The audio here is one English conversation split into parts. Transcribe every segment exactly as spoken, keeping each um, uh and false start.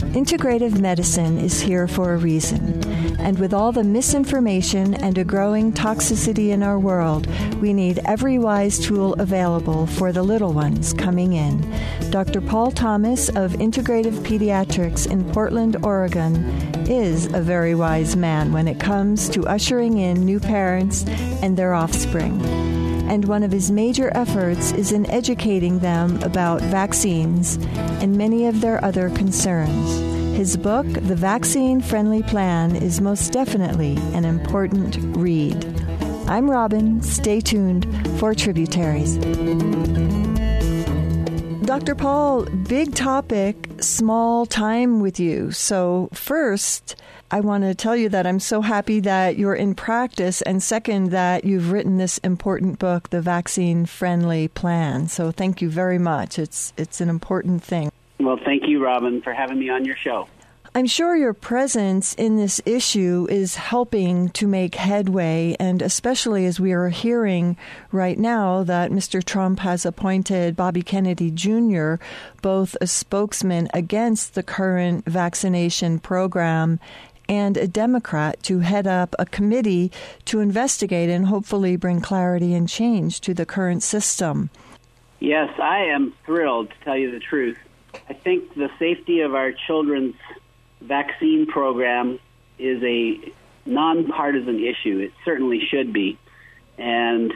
Integrative medicine is here for a reason. And with all the misinformation and a growing toxicity in our world, we need every wise tool available for the little ones coming in. Doctor Paul Thomas of Integrative Pediatrics in Portland, Oregon, is a very wise man when it comes to ushering in new parents and their offspring. And one of his major efforts is in educating them about vaccines and many of their other concerns. His book, The Vaccine Friendly Plan, is most definitely an important read. I'm Robin. Stay tuned for Tributaries. Doctor Paul, big topic, small time with you. So first, I want to tell you that I'm so happy that you're in practice, and second, that you've written this important book, The Vaccine Friendly Plan. So thank you very much. It's it's an important thing. Well, thank you, Robin, for having me on your show. I'm sure your presence in this issue is helping to make headway, and especially as we are hearing right now that Mister Trump has appointed Bobby Kennedy Junior both a spokesman against the current vaccination program and a Democrat to head up a committee to investigate and hopefully bring clarity and change to the current system. Yes, I am thrilled, to tell you the truth. I think the safety of our children's vaccine program is a nonpartisan issue. It certainly should be. And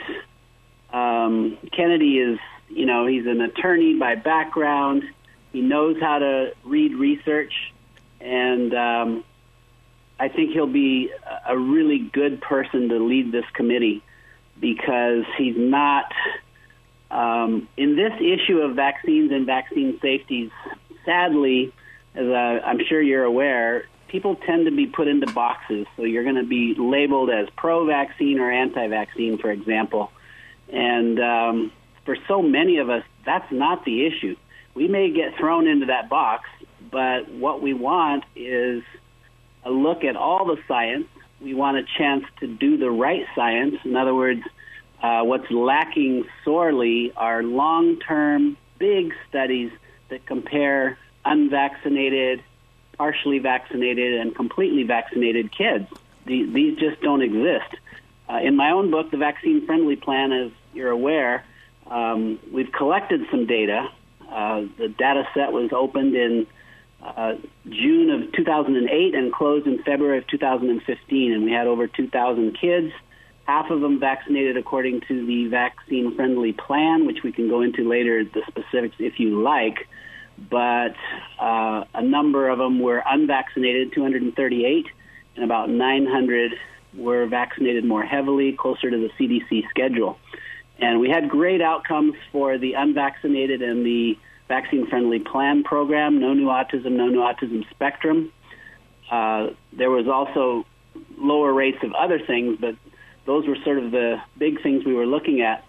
um, Kennedy is, you know, he's an attorney by background. He knows how to read research. And um, I think he'll be a really good person to lead this committee, because he's not, um, in this issue of vaccines and vaccine safety, sadly, as uh, I'm sure you're aware, people tend to be put into boxes. So you're going to be labeled as pro-vaccine or anti-vaccine, for example. And um, for so many of us, that's not the issue. We may get thrown into that box, but what we want is a look at all the science. We want a chance to do the right science. In other words, uh, what's lacking sorely are long-term, big studies that compare unvaccinated, partially vaccinated, and completely vaccinated kids. The, these just don't exist. Uh, in my own book, The Vaccine Friendly Plan, as you're aware, um, we've collected some data. Uh, the data set was opened in uh, June of two thousand eight and closed in February of two thousand fifteen, and we had over two thousand kids, half of them vaccinated according to the Vaccine Friendly Plan, which we can go into later, the specifics if you like. But uh, a number of them were unvaccinated, two hundred thirty-eight, and about nine hundred were vaccinated more heavily, closer to the C D C schedule. And we had great outcomes for the unvaccinated and the vaccine-friendly plan program, no new autism, no new autism spectrum. Uh, there was also lower rates of other things, but those were sort of the big things we were looking at.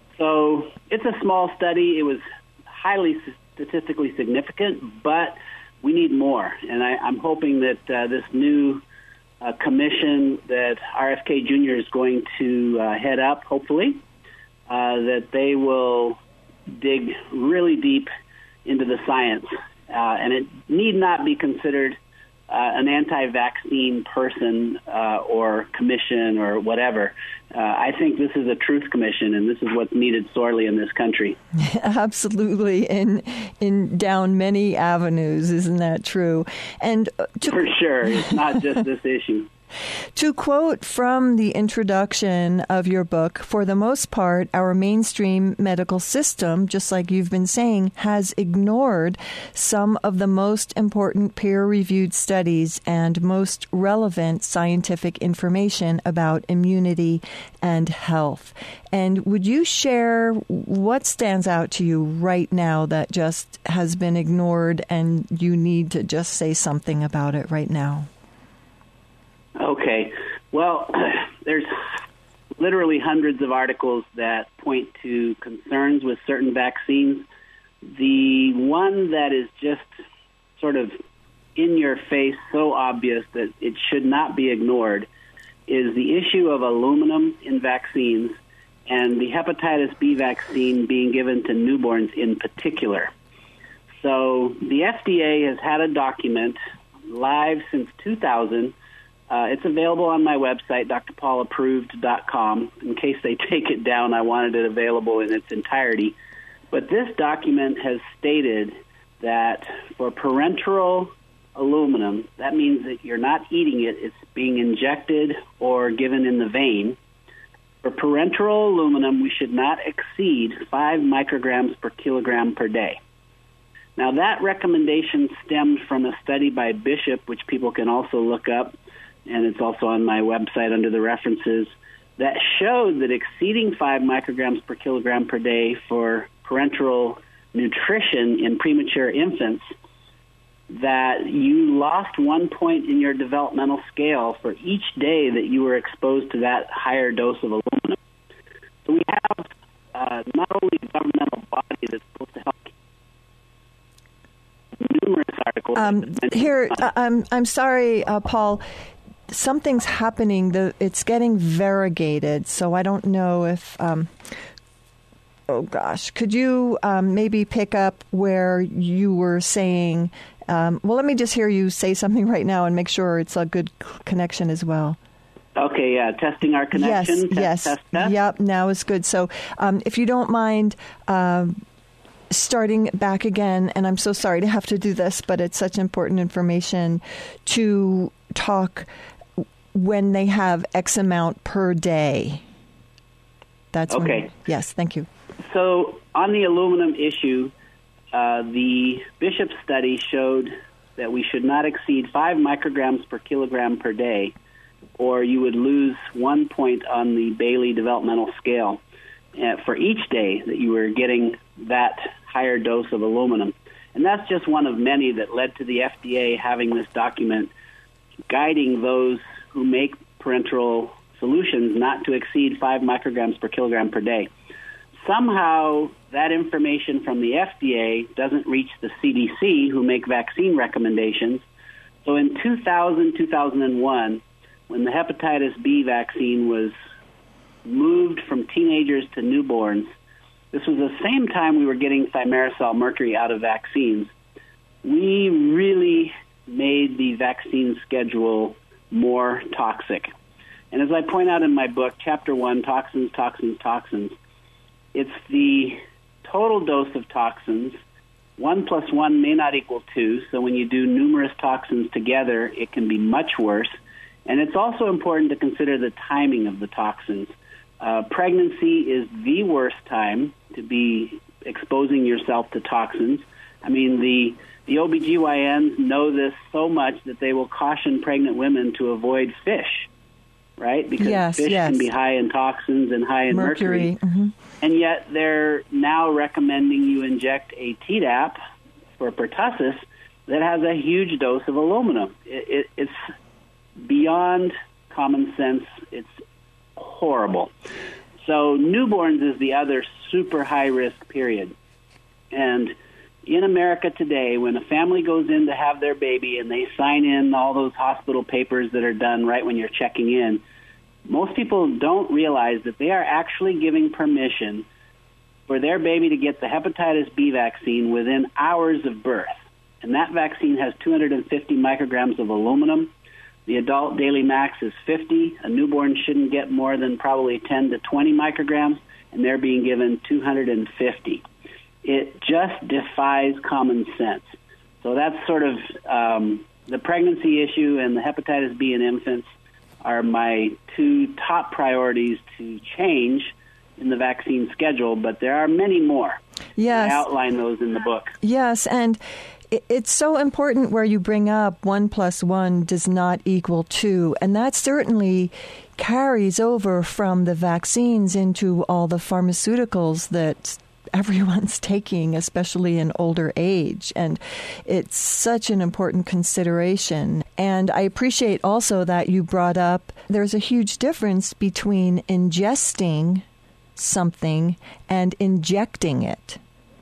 So it's a small study. It was highly statistically significant, but we need more. And I, I'm hoping that uh, this new uh, commission that R F K Junior is going to uh, head up, hopefully, uh, that they will dig really deep into the science. Uh, and it need not be considered uh, an anti-vaccine person uh, or commission or whatever. Uh, I think this is a truth commission, and this is what's needed sorely in this country. Absolutely, in in down many avenues, isn't that true? And to, for sure, it's not just this issue. To quote from the introduction of your book, for the most part, our mainstream medical system, just like you've been saying, has ignored some of the most important peer-reviewed studies and most relevant scientific information about immunity and health. And would you share what stands out to you right now that just has been ignored and you need to just say something about it right now? Okay. Well, there's literally hundreds of articles that point to concerns with certain vaccines. The one that is just sort of in your face, so obvious that it should not be ignored, is the issue of aluminum in vaccines and the hepatitis B vaccine being given to newborns in particular. So the F D A has had a document live since two thousand. Uh, it's available on my website, d r paul approved dot com. In case they take it down, I wanted it available in its entirety. But this document has stated that for parenteral aluminum, that means that you're not eating it, it's being injected or given in the vein. For parenteral aluminum, we should not exceed five micrograms per kilogram per day. Now, that recommendation stemmed from a study by Bishop, which people can also look up, and it's also on my website under the references, that showed that exceeding five micrograms per kilogram per day for parenteral nutrition in premature infants, that you lost one point in your developmental scale for each day that you were exposed to that higher dose of aluminum. So we have uh, not only a governmental body that's supposed to help numerous articles. Um, here, uh, I'm I'm sorry, uh, Paul. Something's happening. The it's getting variegated, so I don't know if. Um, oh gosh, could you um, maybe pick up where you were saying? Um, well, let me just hear you say something right now and make sure it's a good connection as well. Okay, yeah, testing our connection. Yes, test, yes, test, test. Yep. Now is good. So, um, if you don't mind. Um, Starting back again, and I'm so sorry to have to do this, but it's such important information to talk when they have X amount per day. That's okay. When, yes, thank you. So on the aluminum issue, uh, the Bishop study showed that we should not exceed five micrograms per kilogram per day, or you would lose one point on the Bailey developmental scale uh, for each day that you were getting that higher dose of aluminum. And that's just one of many that led to the F D A having this document guiding those who make parenteral solutions not to exceed five micrograms per kilogram per day. Somehow that information from the F D A doesn't reach the C D C, who make vaccine recommendations. So in two thousand, two thousand one, when the hepatitis B vaccine was moved from teenagers to newborns, this was the same time we were getting thimerosal mercury out of vaccines. We really made the vaccine schedule more toxic. And as I point out in my book, Chapter one, Toxins, Toxins, Toxins, it's the total dose of toxins. One plus one may not equal two, so when you do numerous toxins together, it can be much worse. And it's also important to consider the timing of the toxins. Uh, pregnancy is the worst time to be exposing yourself to toxins. I mean, the, the O B G Y Ns know this so much that they will caution pregnant women to avoid fish, right? Because yes, fish yes. can be high in toxins and high in mercury. mercury. Mm-hmm. And yet they're now recommending you inject a Tdap for pertussis that has a huge dose of aluminum. It, it, it's beyond common sense. It's horrible. So newborns is the other super high-risk period. And in America today, when a family goes in to have their baby and they sign in all those hospital papers that are done right when you're checking in, most people don't realize that they are actually giving permission for their baby to get the hepatitis B vaccine within hours of birth. And that vaccine has two hundred fifty micrograms of aluminum. The adult daily max is fifty. A newborn shouldn't get more than probably ten to twenty micrograms, and they're being given two hundred fifty. It just defies common sense. So that's sort of um, the pregnancy issue and the hepatitis B in infants are my two top priorities to change in the vaccine schedule, but there are many more. Yes. I outline those in the book. Yes, and it's so important where you bring up one plus one does not equal two, and that certainly carries over from the vaccines into all the pharmaceuticals that everyone's taking, especially in older age. And it's such an important consideration. And I appreciate also that you brought up there's a huge difference between ingesting something and injecting it.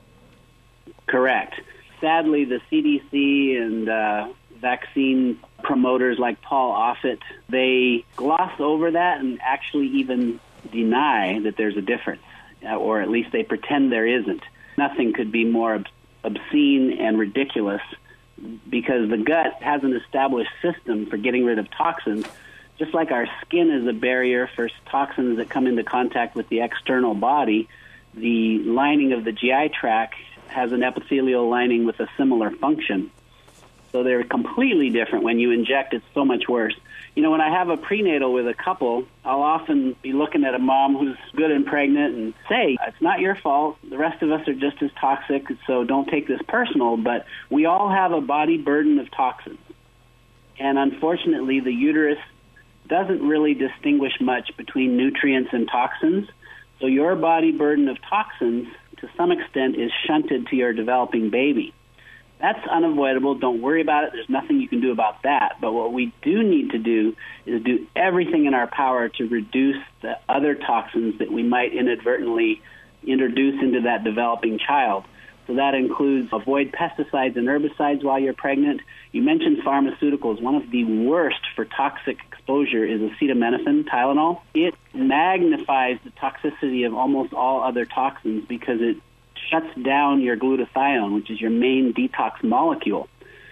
Correct. Sadly, the C D C and uh, vaccine promoters like Paul Offit, they gloss over that and actually even deny that there's a difference, or at least they pretend there isn't. Nothing could be more obscene and ridiculous because the gut has an established system for getting rid of toxins. Just like our skin is a barrier for toxins that come into contact with the external body, the lining of the G I tract has an epithelial lining with a similar function. So they're completely different. When you inject, it's so much worse. You know, when I have a prenatal with a couple, I'll often be looking at a mom who's good and pregnant and say, it's not your fault. The rest of us are just as toxic, so don't take this personal. But we all have a body burden of toxins. And unfortunately, the uterus doesn't really distinguish much between nutrients and toxins. So your body burden of toxins, to some extent, is shunted to your developing baby. That's unavoidable. Don't worry about it. There's nothing you can do about that. But what we do need to do is do everything in our power to reduce the other toxins that we might inadvertently introduce into that developing child. So that includes avoid pesticides and herbicides while you're pregnant. You mentioned pharmaceuticals. One of the worst for toxic exposure is acetaminophen, Tylenol. It magnifies the toxicity of almost all other toxins because it shuts down your glutathione, which is your main detox molecule.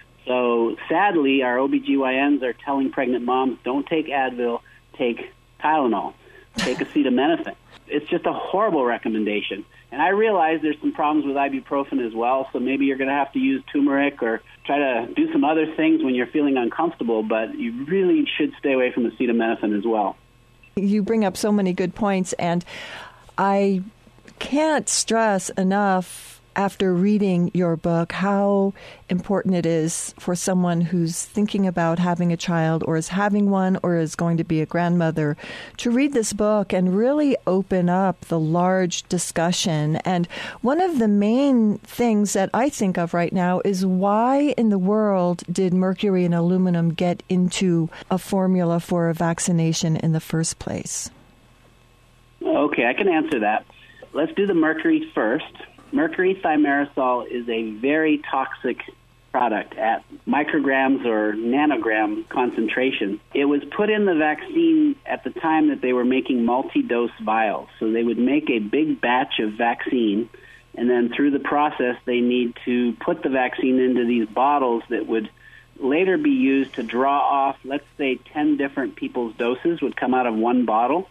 So sadly, our O B G Y Ns are telling pregnant moms, don't take Advil, take Tylenol, take acetaminophen. It's just a horrible recommendation. And I realize there's some problems with ibuprofen as well, so maybe you're going to have to use turmeric or try to do some other things when you're feeling uncomfortable, but you really should stay away from acetaminophen as well. You bring up so many good points, and I can't stress enough after reading your book how important it is for someone who's thinking about having a child or is having one or is going to be a grandmother to read this book and really open up the large discussion. And one of the main things that I think of right now is why in the world did mercury and aluminum get into a formula for a vaccination in the first place? Okay, I can answer that. Let's do the mercury first. Mercury thimerosal is a very toxic product at micrograms or nanogram concentration. It was put in the vaccine at the time that they were making multi-dose vials. So they would make a big batch of vaccine, and then through the process they need to put the vaccine into these bottles that would later be used to draw off, let's say, ten different people's doses would come out of one bottle.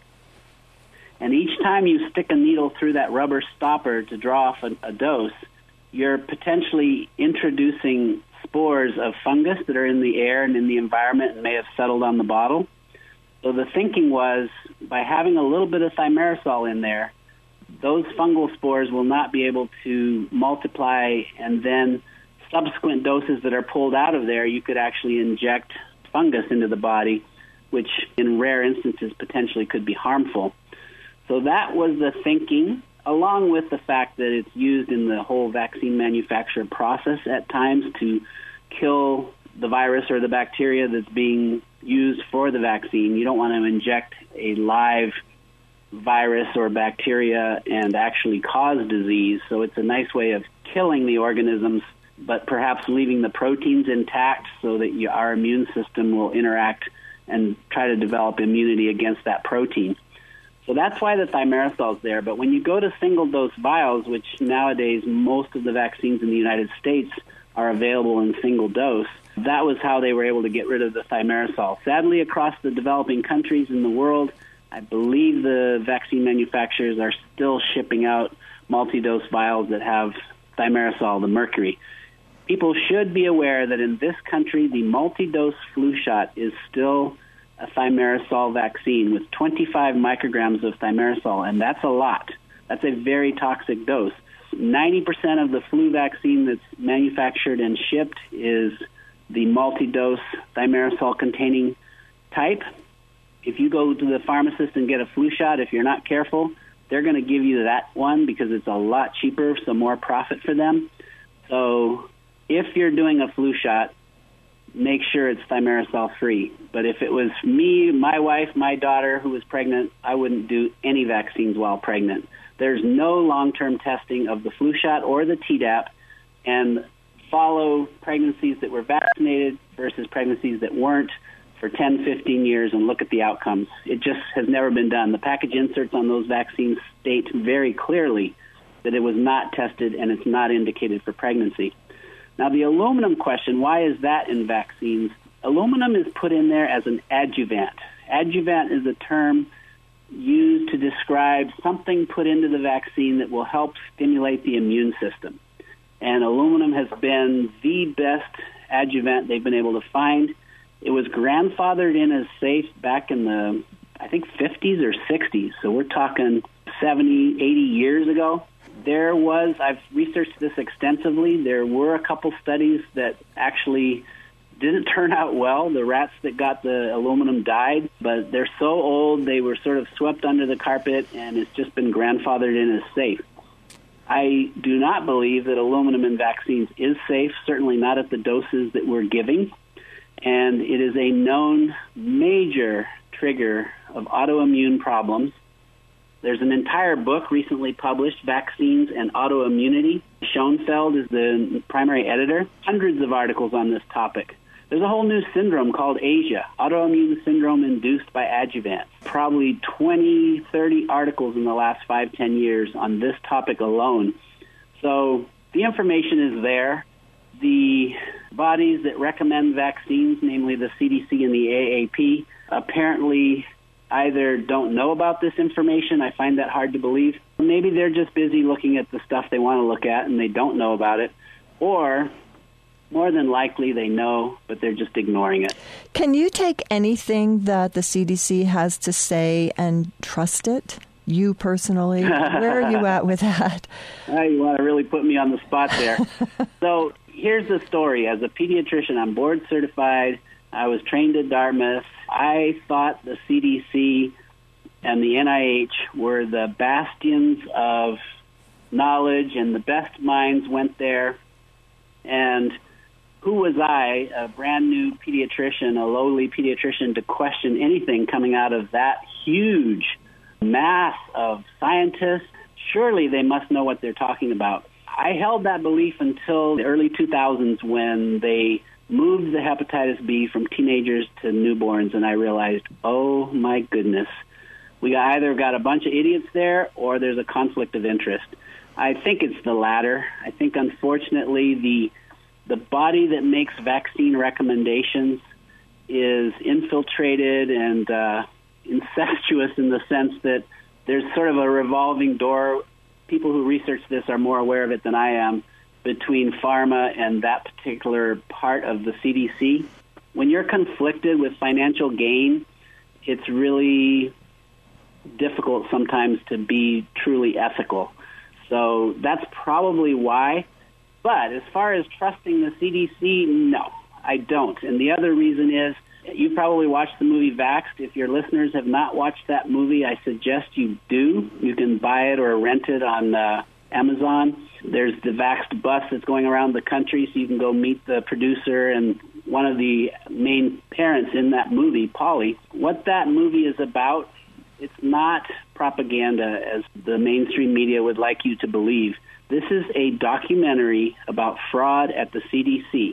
And each time you stick a needle through that rubber stopper to draw off a, a dose, you're potentially introducing spores of fungus that are in the air and in the environment and may have settled on the bottle. So the thinking was, by having a little bit of thimerosal in there, those fungal spores will not be able to multiply, and then subsequent doses that are pulled out of there, you could actually inject fungus into the body, which in rare instances potentially could be harmful. So that was the thinking, along with the fact that it's used in the whole vaccine manufacture process at times to kill the virus or the bacteria that's being used for the vaccine. You don't want to inject a live virus or bacteria and actually cause disease. So it's a nice way of killing the organisms, but perhaps leaving the proteins intact so that you, our immune system will interact and try to develop immunity against that protein. So that's why the thimerosal is there. But when you go to single-dose vials, which nowadays most of the vaccines in the United States are available in single dose, that was how they were able to get rid of the thimerosal. Sadly, across the developing countries in the world, I believe the vaccine manufacturers are still shipping out multi-dose vials that have thimerosal, the mercury. People should be aware that in this country, the multi-dose flu shot is still a thimerosal vaccine with twenty-five micrograms of thimerosal, and that's a lot. That's a very toxic dose. ninety percent of the flu vaccine that's manufactured and shipped is the multi-dose thimerosal-containing type. If you go to the pharmacist and get a flu shot, if you're not careful, they're going to give you that one because it's a lot cheaper, so more profit for them. So if you're doing a flu shot, make sure it's thimerosal-free. But if it was me, my wife, my daughter who was pregnant, I wouldn't do any vaccines while pregnant. There's no long-term testing of the flu shot or the Tdap, and follow pregnancies that were vaccinated versus pregnancies that weren't for ten, fifteen years and look at the outcomes. It just has never been done. The package inserts on those vaccines state very clearly that it was not tested and it's not indicated for pregnancy. Now, the aluminum question, why is that in vaccines? Aluminum is put in there as an adjuvant. Adjuvant is a term used to describe something put into the vaccine that will help stimulate the immune system. And aluminum has been the best adjuvant they've been able to find. It was grandfathered in as safe back in the, I think, fifties or sixties. So we're talking seventy, eighty years ago. There was, I've researched this extensively, there were a couple studies that actually didn't turn out well. The rats that got the aluminum died, but they're so old they were sort of swept under the carpet, and it's just been grandfathered in as safe. I do not believe that aluminum in vaccines is safe, certainly not at the doses that we're giving, and it is a known major trigger of autoimmune problems. There's an entire book recently published, Vaccines and Autoimmunity. Schoenfeld is the primary editor. Hundreds of articles on this topic. There's a whole new syndrome called A S I A, autoimmune syndrome induced by adjuvants. Probably twenty, thirty articles in the last five, ten years on this topic alone. So the information is there. The bodies that recommend vaccines, namely the C D C and the A A P, apparently either don't know about this information. I find that hard to believe. Maybe they're just busy looking at the stuff they want to look at and they don't know about it. Or more than likely they know, but they're just ignoring it. Can you take anything that the C D C has to say and trust it? You personally? Where are you at with that? Oh, you want to really put me on the spot there. So here's the story. As a pediatrician, I'm board certified. I was trained at Dartmouth. I thought the C D C and the N I H were the bastions of knowledge, and the best minds went there. And who was I, a brand new pediatrician, a lowly pediatrician, to question anything coming out of that huge mass of scientists? Surely they must know what they're talking about. I held that belief until the early two thousands when they moved the hepatitis B from teenagers to newborns, and I realized, oh my goodness, we either got a bunch of idiots there or there's a conflict of interest. I think it's the latter. I think, unfortunately, the the body that makes vaccine recommendations is infiltrated and uh, incestuous in the sense that there's sort of a revolving door. People who research this are more aware of it than I am, between pharma and that particular part of the C D C. When you're conflicted with financial gain, it's really difficult sometimes to be truly ethical. So that's probably why. But as far as trusting the C D C, no, I don't. And the other reason is, you probably watched the movie Vaxxed. If your listeners have not watched that movie, I suggest you do. You can buy it or rent it on uh, Amazon. There's the Vaxxed bus that's going around the country, so you can go meet the producer and one of the main parents in that movie, Polly. What that movie is about, it's not propaganda as the mainstream media would like you to believe. This is a documentary about fraud at the C D C,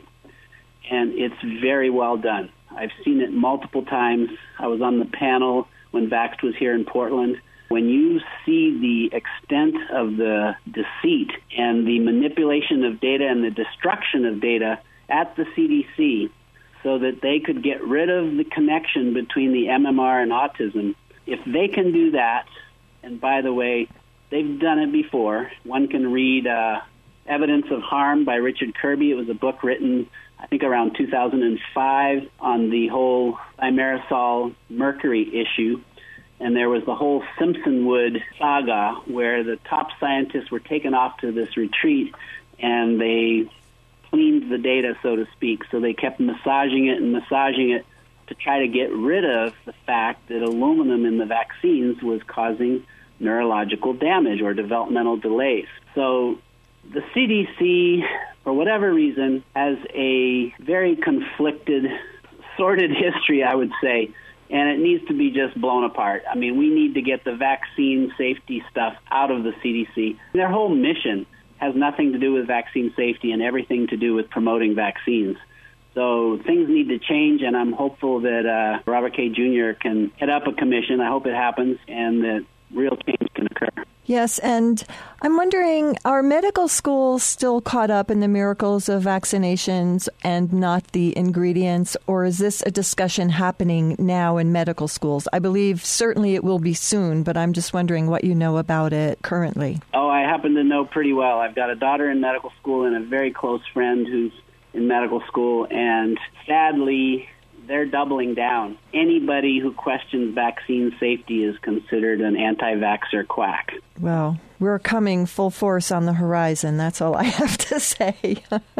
and it's very well done. I've seen it multiple times. I was on the panel when Vaxxed was here in Portland. When you see the extent of the deceit and the manipulation of data and the destruction of data at the C D C so that they could get rid of the connection between the M M R and autism, if they can do that, and by the way, they've done it before. One can read uh, Evidence of Harm by Richard Kirby. It was a book written, I think, around two thousand five on the whole thimerosal mercury issue. And there was the whole Simpsonwood saga where the top scientists were taken off to this retreat and they cleaned the data, so to speak. So they kept massaging it and massaging it to try to get rid of the fact that aluminum in the vaccines was causing neurological damage or developmental delays. So the C D C, for whatever reason, has a very conflicted, sordid history, I would say, and it needs to be just blown apart. I mean, we need to get the vaccine safety stuff out of the C D C. Their whole mission has nothing to do with vaccine safety and everything to do with promoting vaccines. So things need to change, and I'm hopeful that uh, Robert K. Junior can head up a commission. I hope it happens, and that real change can occur. Yes, and I'm wondering, are medical schools still caught up in the miracles of vaccinations and not the ingredients, or is this a discussion happening now in medical schools? I believe certainly it will be soon, but I'm just wondering what you know about it currently. Oh, I happen to know pretty well. I've got a daughter in medical school and a very close friend who's in medical school, and sadly, they're doubling down. Anybody who questions vaccine safety is considered an anti-vaxxer quack. Well, we're coming full force on the horizon. That's all I have to say.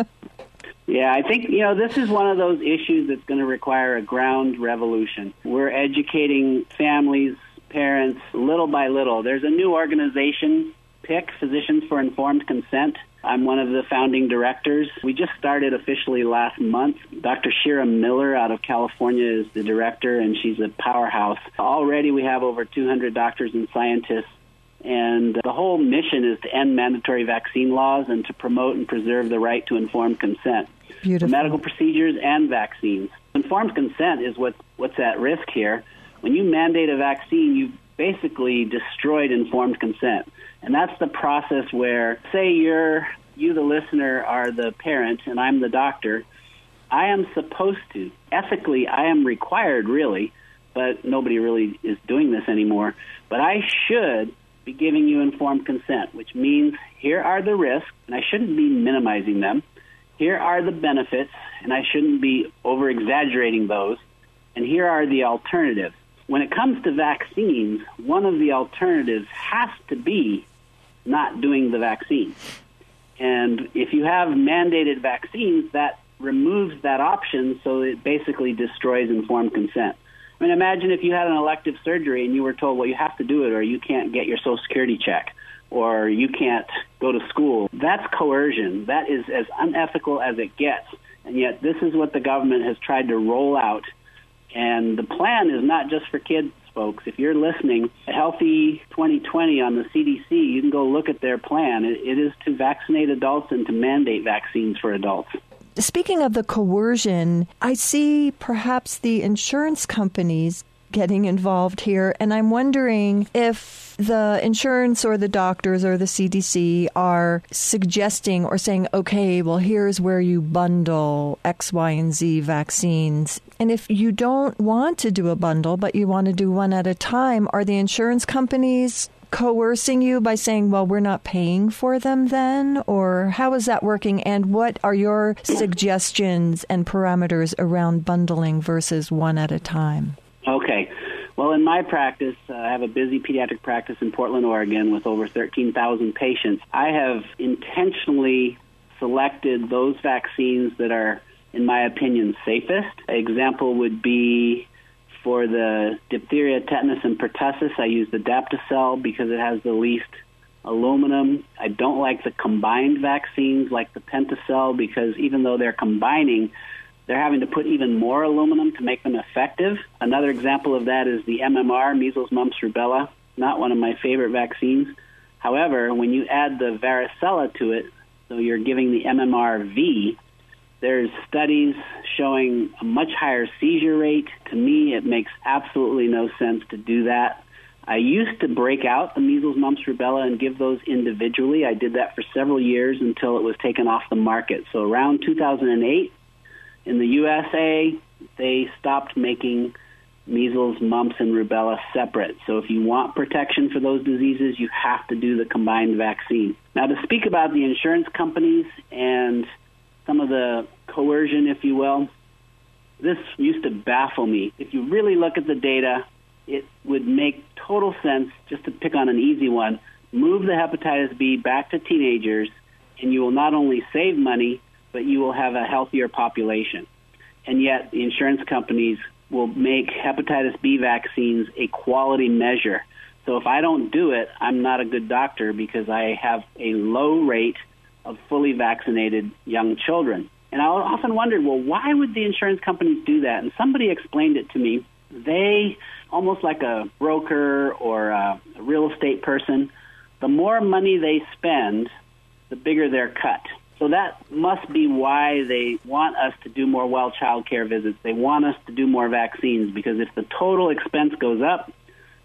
Yeah, I think, you know, this is one of those issues that's going to require a ground revolution. We're educating families, parents, little by little. There's a new organization, P I C, Physicians for Informed Consent. I'm one of the founding directors. We just started officially last month. Doctor Shira Miller out of California is the director, and she's a powerhouse. Already we have over two hundred doctors and scientists, and the whole mission is to end mandatory vaccine laws and to promote and preserve the right to informed consent. Beautiful. Medical procedures and vaccines. Informed consent is what, what's at risk here. When you mandate a vaccine, you basically destroyed informed consent. And that's the process where, say you're, you the listener are the parent and I'm the doctor. I am supposed to, ethically I am required really, but nobody really is doing this anymore. But I should be giving you informed consent, which means here are the risks, and I shouldn't be minimizing them. Here are the benefits, and I shouldn't be over-exaggerating those. And here are the alternatives. When it comes to vaccines, one of the alternatives has to be not doing the vaccine. And if you have mandated vaccines, that removes that option, so it basically destroys informed consent. I mean, imagine if you had an elective surgery and you were told, well, you have to do it or you can't get your Social Security check or you can't go to school. That's coercion. That is as unethical as it gets. And yet this is what the government has tried to roll out. And the plan is not just for kids, folks. If you're listening, Healthy twenty twenty on the C D C, you can go look at their plan. It, it is to vaccinate adults and to mandate vaccines for adults. Speaking of the coercion, I see perhaps the insurance companies getting involved here, and I'm wondering if the insurance or the doctors or the C D C are suggesting or saying, okay, well, here's where you bundle X, Y, and Z vaccines. And if you don't want to do a bundle, but you want to do one at a time, are the insurance companies coercing you by saying, well, we're not paying for them then? Or how is that working? And what are your suggestions and parameters around bundling versus one at a time? Okay. Well, in my practice, uh, I have a busy pediatric practice in Portland, Oregon with over thirteen thousand patients. I have intentionally selected those vaccines that are, in my opinion, safest. An example would be for the diphtheria, tetanus, and pertussis, I use the Daptocel because it has the least aluminum. I don't like the combined vaccines like the Pentacel because even though they're combining, they're having to put even more aluminum to make them effective. Another example of that is the M M R, measles, mumps, rubella, not one of my favorite vaccines. However, when you add the varicella to it, so you're giving the M M R V, there's studies showing a much higher seizure rate. To me, it makes absolutely no sense to do that. I used to break out the measles, mumps, rubella and give those individually. I did that for several years until it was taken off the market. So around two thousand eight, in the U S A, they stopped making measles, mumps, and rubella separate. So if you want protection for those diseases, you have to do the combined vaccine. Now, to speak about the insurance companies and some of the coercion, if you will, this used to baffle me. If you really look at the data, it would make total sense, just to pick on an easy one, move the hepatitis B back to teenagers, and you will not only save money, but you will have a healthier population. And yet the insurance companies will make hepatitis B vaccines a quality measure. So if I don't do it, I'm not a good doctor because I have a low rate of fully vaccinated young children. And I often wondered, well, why would the insurance companies do that? And somebody explained it to me. They, almost like a broker or a real estate person, the more money they spend, the bigger their cut. So that must be why they want us to do more well child care visits. They want us to do more vaccines because if the total expense goes up,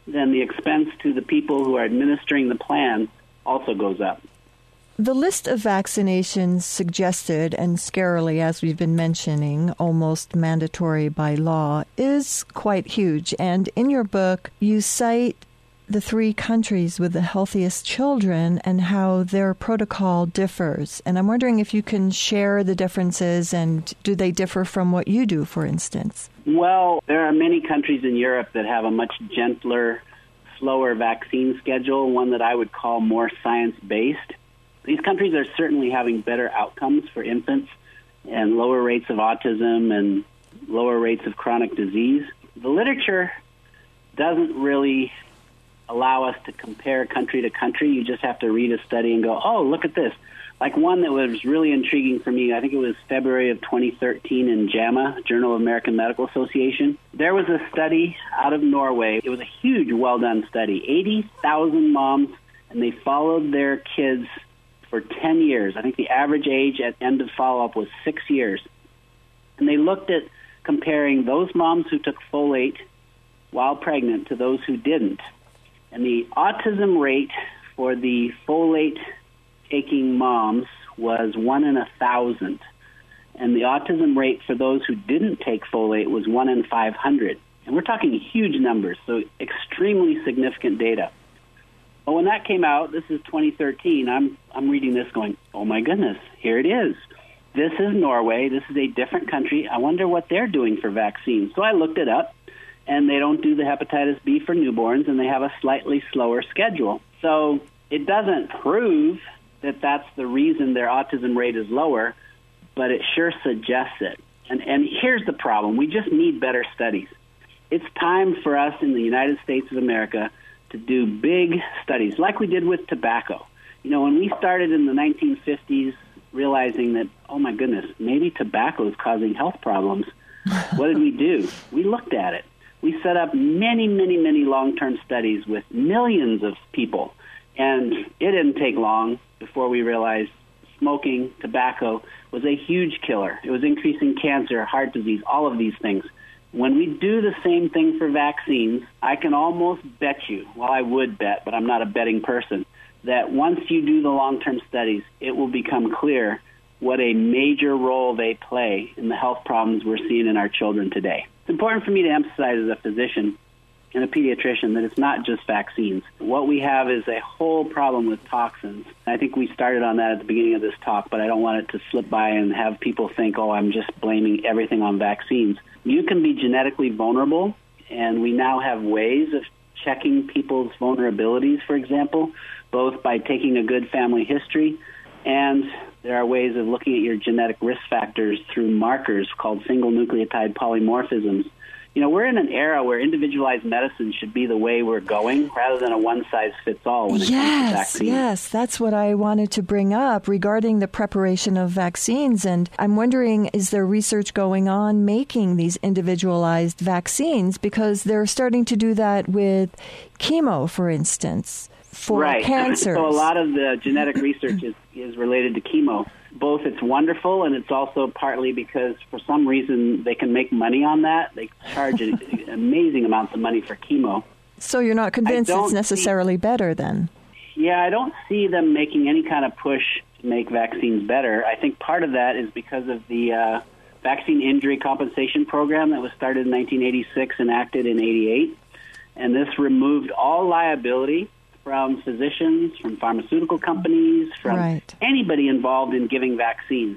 then the expense to the people who are administering the plan also goes up. The list of vaccinations suggested, and scarily, as we've been mentioning, almost mandatory by law, is quite huge. And in your book, you cite the three countries with the healthiest children and how their protocol differs. And I'm wondering if you can share the differences, and do they differ from what you do, for instance? Well, there are many countries in Europe that have a much gentler, slower vaccine schedule, one that I would call more science-based. These countries are certainly having better outcomes for infants and lower rates of autism and lower rates of chronic disease. The literature doesn't really allow us to compare country to country. You just have to read a study and go, oh, look at this. Like one that was really intriguing for me, I think it was February of twenty thirteen in JAMA, Journal of American Medical Association. There was a study out of Norway. It was a huge, well-done study. eighty thousand moms, and they followed their kids for ten years. I think the average age at end of follow-up was six years. And they looked at comparing those moms who took folate while pregnant to those who didn't. And the autism rate for the folate-taking moms was one in a thousand. And the autism rate for those who didn't take folate was one in five hundred. And we're talking huge numbers, so extremely significant data. Well, when that came out, this is twenty thirteen, I'm I'm reading this going, oh my goodness, here it is. This is Norway. This is a different country. I wonder what they're doing for vaccines. So I looked it up, and they don't do the hepatitis B for newborns, and they have a slightly slower schedule. So it doesn't prove that that's the reason their autism rate is lower, but it sure suggests it. And, and here's the problem. We just need better studies. It's time for us in the United States of America to do big studies, like we did with tobacco. You know, when we started in the nineteen fifties, realizing that, oh my goodness, maybe tobacco is causing health problems, what did we do? We looked at it. We set up many, many, many long-term studies with millions of people, and it didn't take long before we realized smoking, tobacco, was a huge killer. It was increasing cancer, heart disease, all of these things. When we do the same thing for vaccines, I can almost bet you, well, I would bet, but I'm not a betting person, that once you do the long-term studies, it will become clear what a major role they play in the health problems we're seeing in our children today. It's important for me to emphasize as a physician and a pediatrician that it's not just vaccines. What we have is a whole problem with toxins. I think we started on that at the beginning of this talk, but I don't want it to slip by and have people think, oh, I'm just blaming everything on vaccines. You can be genetically vulnerable, and we now have ways of checking people's vulnerabilities, for example, both by taking a good family history, and there are ways of looking at your genetic risk factors through markers called single nucleotide polymorphisms. You know, we're in an era where individualized medicine should be the way we're going rather than a one-size-fits-all when it yes, comes to vaccines. Yes, that's what I wanted to bring up regarding the preparation of vaccines. And I'm wondering, is there research going on making these individualized vaccines? Because they're starting to do that with chemo, for instance, for right. cancers. So a lot of the genetic research is, is related to chemo. Both it's wonderful, and it's also partly because for some reason they can make money on that. They charge amazing amounts of money for chemo. So you're not convinced it's necessarily see, better then? Yeah, I don't see them making any kind of push to make vaccines better. I think part of that is because of the uh, Vaccine Injury Compensation Program that was started in nineteen eighty-six, enacted in eighty-eight. And this removed all liability from physicians, from pharmaceutical companies, from right. anybody involved in giving vaccines.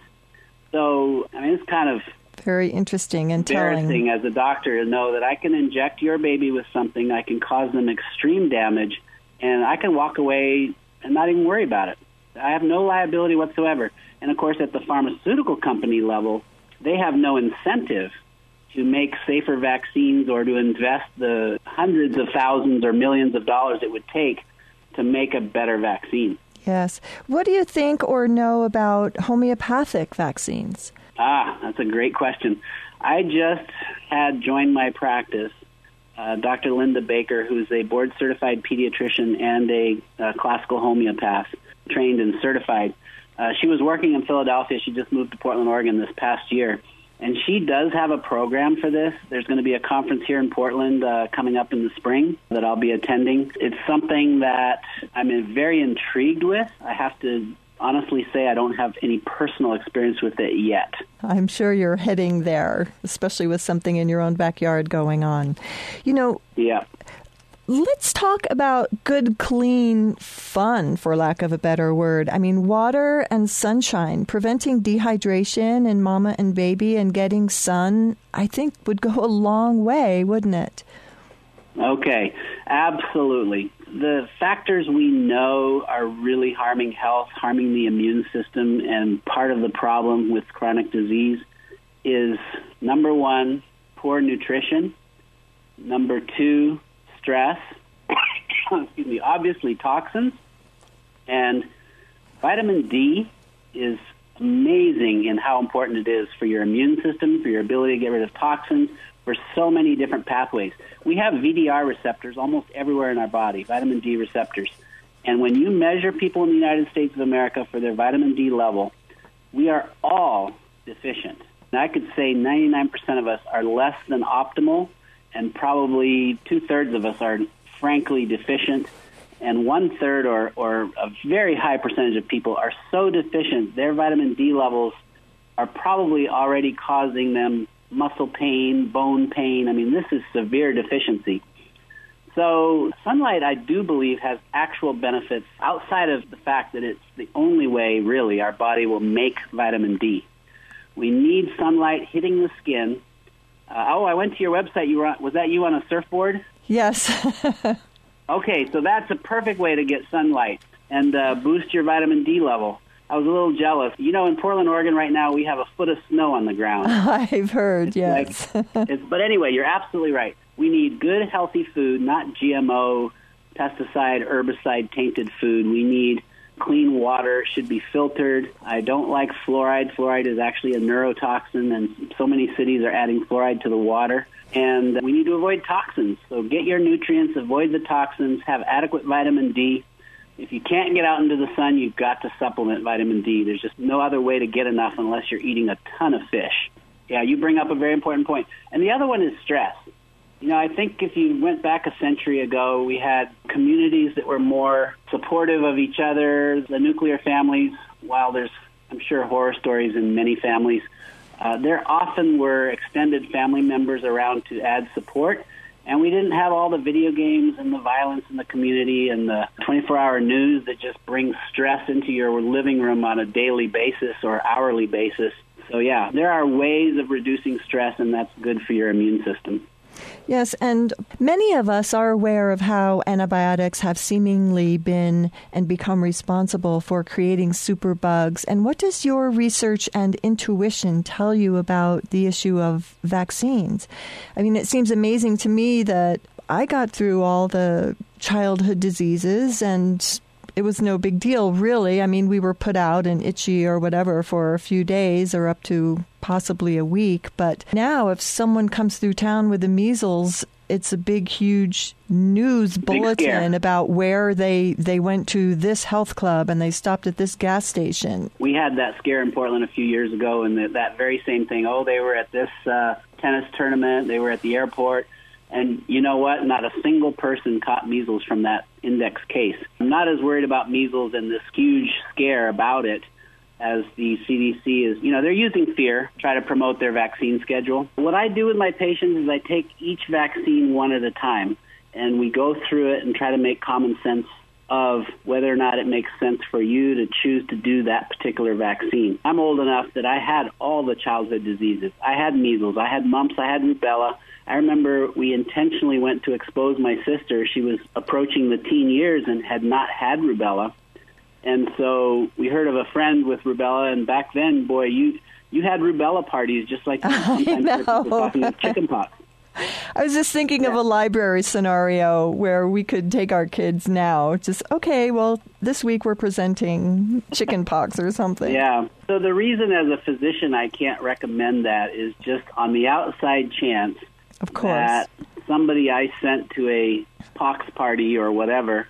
So, I mean, it's kind of very interesting and embarrassing telling. as a doctor to know that I can inject your baby with something, I can cause them extreme damage, and I can walk away and not even worry about it. I have no liability whatsoever. And, of course, at the pharmaceutical company level, they have no incentive to make safer vaccines or to invest the hundreds of thousands or millions of dollars it would take to make a better vaccine. Yes. What do you think or know about homeopathic vaccines? Ah, that's a great question. I just had joined my practice uh, Doctor Linda Baker, who's a board-certified pediatrician and a uh, classical homeopath, trained and certified. Uh, she was working in Philadelphia. She just moved to Portland, Oregon this past year. And she does have a program for this. There's going to be a conference here in Portland uh, coming up in the spring that I'll be attending. It's something that I'm very intrigued with. I have to honestly say I don't have any personal experience with it yet. I'm sure you're heading there, especially with something in your own backyard going on. You know, yeah. Let's talk about good, clean fun, for lack of a better word. I mean, water and sunshine, preventing dehydration in mama and baby and getting sun, I think would go a long way, wouldn't it? Okay, absolutely. The factors we know are really harming health, harming the immune system, and part of the problem with chronic disease is, number one, poor nutrition, number two, stress, excuse me, obviously toxins, and vitamin D is amazing in how important it is for your immune system, for your ability to get rid of toxins, for so many different pathways. We have V D R receptors almost everywhere in our body, vitamin D receptors. And when you measure people in the United States of America for their vitamin D level, we are all deficient. And I could say ninety-nine percent of us are less than optimal, and probably two-thirds of us are frankly deficient, and one-third or, or a very high percentage of people are so deficient, their vitamin D levels are probably already causing them muscle pain, bone pain. I mean, this is severe deficiency. So sunlight, I do believe, has actual benefits outside of the fact that it's the only way, really, our body will make vitamin D. We need sunlight hitting the skin. Uh, oh, I went to your website. You were on, was that you on a surfboard? Yes. Okay, so that's a perfect way to get sunlight and uh, boost your vitamin D level. I was a little jealous. You know, in Portland, Oregon right now, we have a foot of snow on the ground. I've heard, it's yes. Like, it's, but anyway, you're absolutely right. We need good, healthy food, not G M O, pesticide, herbicide-tainted food. We need clean water. It should be filtered. I don't like fluoride. Fluoride is actually a neurotoxin, and so many cities are adding fluoride to the water. And we need to avoid toxins. So get your nutrients, avoid the toxins, have adequate vitamin D. If you can't get out into the sun, you've got to supplement vitamin D. There's just no other way to get enough unless you're eating a ton of fish. Yeah, you bring up a very important point. And the other one is stress. You know, I think if you went back a century ago, we had communities that were more supportive of each other, the nuclear families. While there's, I'm sure, horror stories in many families, uh, there often were extended family members around to add support. And we didn't have all the video games and the violence in the community and the twenty-four hour news that just brings stress into your living room on a daily basis or hourly basis. So, yeah, there are ways of reducing stress, and that's good for your immune system. Yes, and many of us are aware of how antibiotics have seemingly been and become responsible for creating superbugs. And what does your research and intuition tell you about the issue of vaccines? I mean, it seems amazing to me that I got through all the childhood diseases and it was no big deal, really. I mean, we were put out and itchy or whatever for a few days or up to possibly a week. But now if someone comes through town with the measles, it's a big, huge news big bulletin scare. about where they, they went to this health club and they stopped at this gas station. We had that scare in Portland a few years ago, and that, that very same thing. Oh, they were at this uh, tennis tournament. They were at the airport. And you know what? Not a single person caught measles from that index case. I'm not as worried about measles and this huge scare about it as the C D C is. You know, they're using fear to try to promote their vaccine schedule. What I do with my patients is I take each vaccine one at a time, and we go through it and try to make common sense of whether or not it makes sense for you to choose to do that particular vaccine. I'm old enough that I had all the childhood diseases. I had measles, I had mumps, I had rubella. I remember we intentionally went to expose my sister. She was approaching the teen years and had not had rubella. And so we heard of a friend with rubella, and back then, boy, you you had rubella parties just like sometimes people talking about chicken pox. I was just thinking yeah. of a library scenario where we could take our kids now. Just, okay, well, this week we're presenting chicken pox or something. Yeah. So the reason as a physician I can't recommend that is just on the outside chance of course. that somebody I sent to a pox party or whatever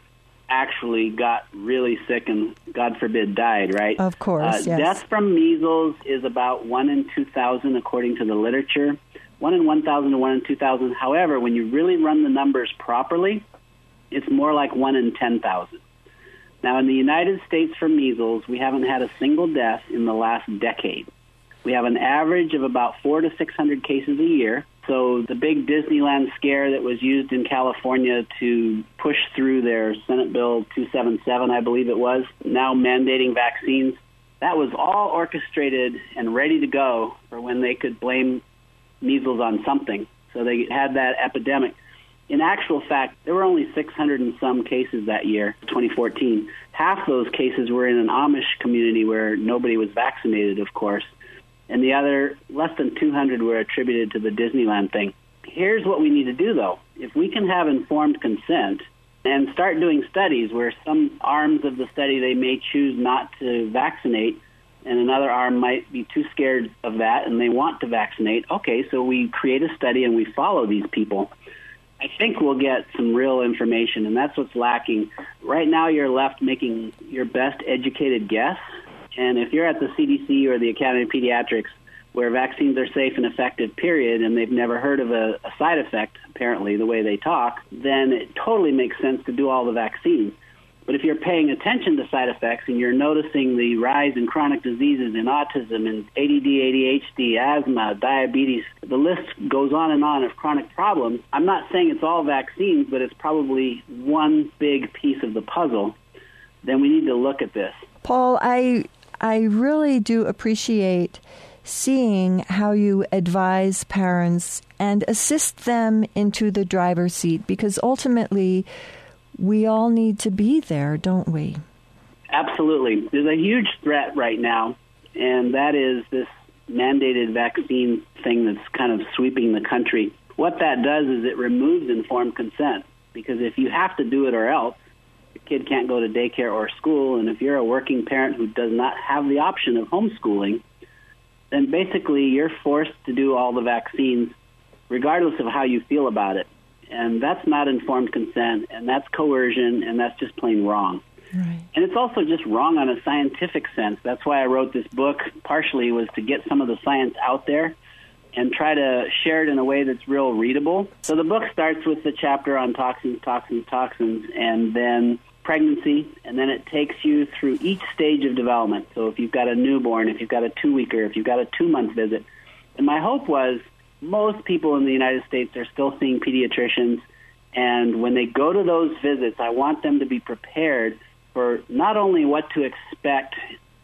actually got really sick and, God forbid, died, right? Of course, uh, yes. Death from measles is about one in two thousand, according to the literature. one in one thousand to one in two thousand. However, when you really run the numbers properly, it's more like one in ten thousand. Now, in the United States for measles, we haven't had a single death in the last decade. We have an average of about four to six hundred cases a year. So the big Disneyland scare that was used in California to push through their Senate Bill two seventy-seven, I believe it was, now mandating vaccines, that was all orchestrated and ready to go for when they could blame measles on something. So they had that epidemic. In actual fact, there were only six hundred and some cases that year, twenty fourteen. Half those cases were in an Amish community where nobody was vaccinated, of course. And the other, less than two hundred, were attributed to the Disneyland thing. Here's what we need to do, though. If we can have informed consent and start doing studies where some arms of the study they may choose not to vaccinate, and another arm might be too scared of that and they want to vaccinate, okay, so we create a study and we follow these people. I think we'll get some real information, and that's what's lacking. Right now you're left making your best educated guess. And if you're at the C D C or the Academy of Pediatrics, where vaccines are safe and effective, period, and they've never heard of a, a side effect, apparently, the way they talk, then it totally makes sense to do all the vaccines. But if you're paying attention to side effects and you're noticing the rise in chronic diseases in autism and A D D, A D H D, asthma, diabetes, the list goes on and on of chronic problems, I'm not saying it's all vaccines, but it's probably one big piece of the puzzle. Then we need to look at this. Paul, I... I really do appreciate seeing how you advise parents and assist them into the driver's seat, because ultimately we all need to be there, don't we? Absolutely. There's a huge threat right now, and that is this mandated vaccine thing that's kind of sweeping the country. What that does is it removes informed consent, because if you have to do it or else, your kid can't go to daycare or school, and if you're a working parent who does not have the option of homeschooling, then basically you're forced to do all the vaccines regardless of how you feel about it. And that's not informed consent, and that's coercion, and that's just plain wrong. Right. And it's also just wrong on a scientific sense. That's why I wrote this book, partially was to get some of the science out there and try to share it in a way that's real readable. So the book starts with the chapter on toxins, toxins, toxins, and then pregnancy, and then it takes you through each stage of development. So if you've got a newborn, if you've got a two-weeker, if you've got a two-month visit. And my hope was most people in the United States are still seeing pediatricians, and when they go to those visits, I want them to be prepared for not only what to expect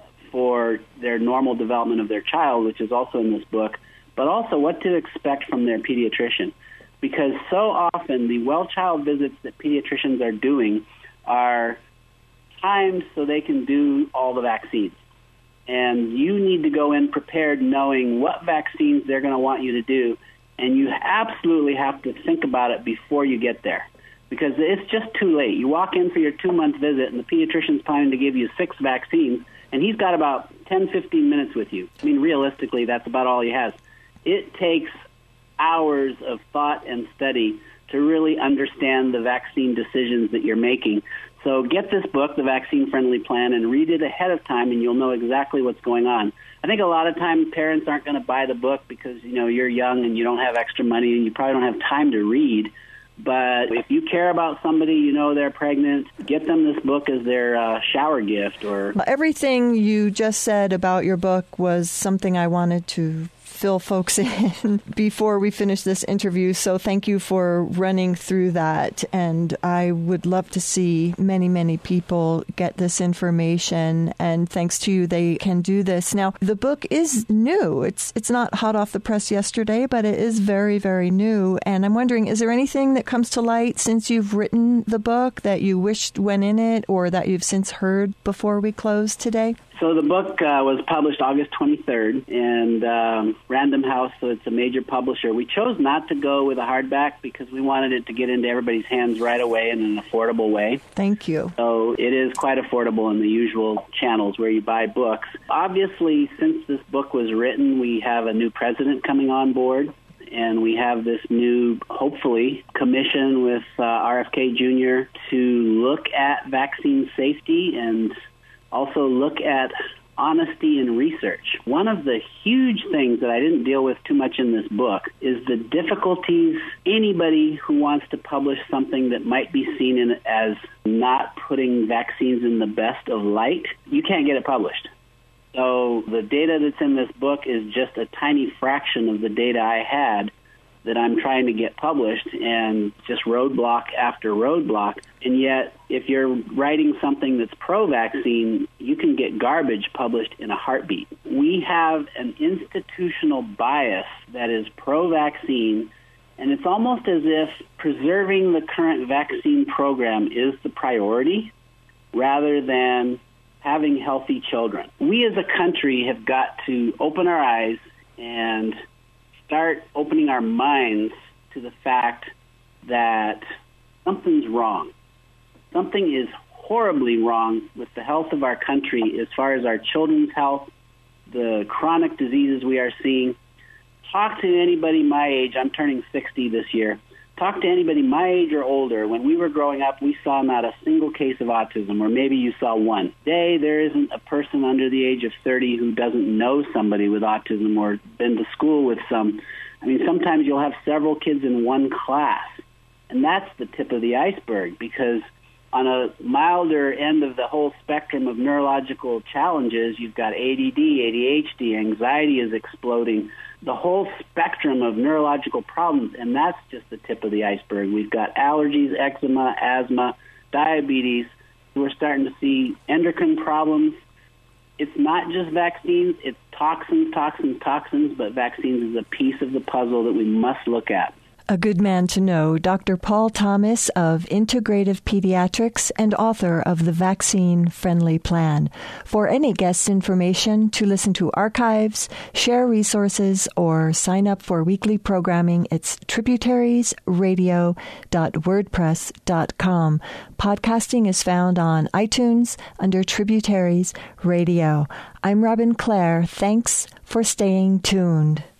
for their normal development of their child, which is also in this book, but also what to expect from their pediatrician. Because so often the well-child visits that pediatricians are doing are timed so they can do all the vaccines. And you need to go in prepared knowing what vaccines they're going to want you to do, and you absolutely have to think about it before you get there, because it's just too late. You walk in for your two-month visit, and the pediatrician's planning to give you six vaccines, and he's got about ten, fifteen minutes with you. I mean, realistically, that's about all he has. It takes hours of thought and study to really understand the vaccine decisions that you're making. So get this book, The Vaccine Friendly Plan, and read it ahead of time, and you'll know exactly what's going on. I think a lot of times parents aren't going to buy the book because, you know, you're young and you don't have extra money and you probably don't have time to read. But if you care about somebody, you know they're pregnant, get them this book as their uh, shower gift. Or everything you just said about your book was something I wanted to fill folks in before we finish this interview. So thank you for running through that. And I would love to see many, many people get this information. And thanks to you, they can do this. Now, the book is new. It's it's not hot off the press yesterday, but it is very, very new. And I'm wondering, is there anything that comes to light since you've written the book that you wished went in it or that you've since heard before we close today? So the book uh, was published August twenty-third, and um, Random House, so it's a major publisher. We chose not to go with a hardback because we wanted it to get into everybody's hands right away in an affordable way. Thank you. So it is quite affordable in the usual channels where you buy books. Obviously, since this book was written, we have a new president coming on board, and we have this new, hopefully, commission with uh, R F K Junior to look at vaccine safety and also look at honesty in research. One of the huge things that I didn't deal with too much in this book is the difficulties anybody who wants to publish something that might be seen in, as not putting vaccines in the best of light, you can't get it published. So the data that's in this book is just a tiny fraction of the data I had that I'm trying to get published, and just roadblock after roadblock. And yet, if you're writing something that's pro-vaccine, you can get garbage published in a heartbeat. We have an institutional bias that is pro-vaccine, and it's almost as if preserving the current vaccine program is the priority rather than having healthy children. We as a country have got to open our eyes and start opening our minds to the fact that something's wrong. Something is horribly wrong with the health of our country as far as our children's health, the chronic diseases we are seeing. Talk to anybody my age. I'm turning sixty this year. Talk to anybody my age or older. When we were growing up, we saw not a single case of autism, or maybe you saw one. Today, there isn't a person under the age of thirty who doesn't know somebody with autism or been to school with some. I mean, sometimes you'll have several kids in one class, and that's the tip of the iceberg, because on a milder end of the whole spectrum of neurological challenges, you've got A D D, A D H D, anxiety is exploding, the whole spectrum of neurological problems, and that's just the tip of the iceberg. We've got allergies, eczema, asthma, diabetes. We're starting to see endocrine problems. It's not just vaccines, it's toxins, toxins, toxins, but vaccines is a piece of the puzzle that we must look at. A good man to know, Doctor Paul Thomas of Integrative Pediatrics and author of the Vaccine Friendly Plan. For any guest information, to listen to archives, share resources, or sign up for weekly programming, it's tributaries radio dot wordpress dot com. Podcasting is found on iTunes under Tributaries Radio. I'm Robin Clare. Thanks for staying tuned.